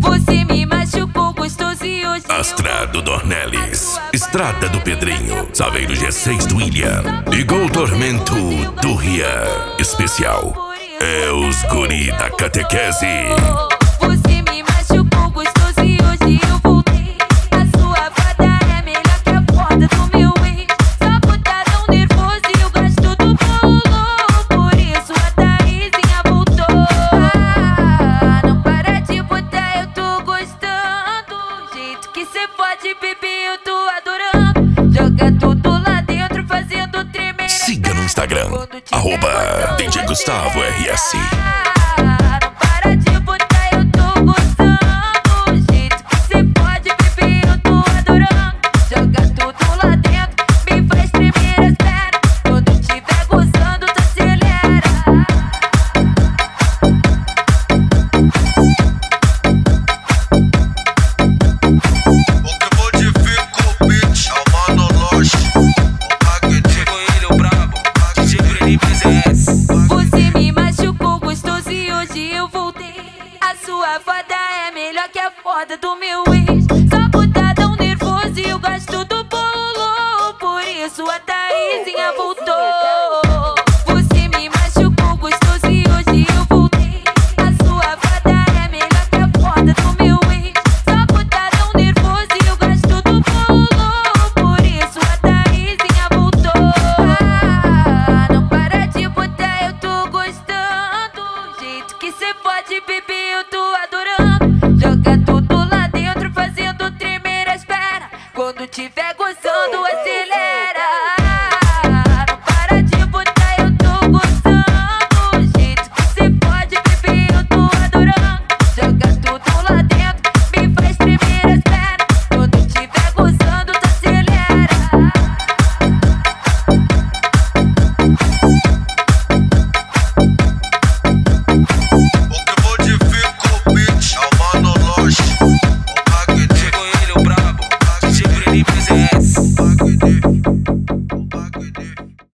Você me machucou gostoso e hoje Astra do Dornelles, Estrada do Pedrinho, Saveiro G6 do William e Gol Tormento do Rian. Especial é os guri da catequese. Você me machucou gostoso e hoje eu voltei. A sua fada é melhor que a foda do meu ex. Só por tá tão nervoso e eu gasto do bolo. Por isso a Thaisinha voltou. Não para de botar, eu tô gostando. O jeito que cê pode beber, eu tô adorando. Joga tudo lá dentro, fazendo tremer. Siga no Instagram, @DJ Gustavo RS. Não para de botar, eu tô gostando. O jeito que cê pode beber, eu tô adorando. Joga tudo lá dentro, me faz tremer as pernas. Quando tiver gozando, tu acelera. O que modifica o beat é o Mano Loche. Chegou ele, o brabo, DJ Bruninho PZS. Você me machucou gostoso e hoje eu voltei. A sua foda é melhor que a foda do meu ex. Só por tá tão nervoso e eu gasto do bolo. Por isso a Thaisinha voltou.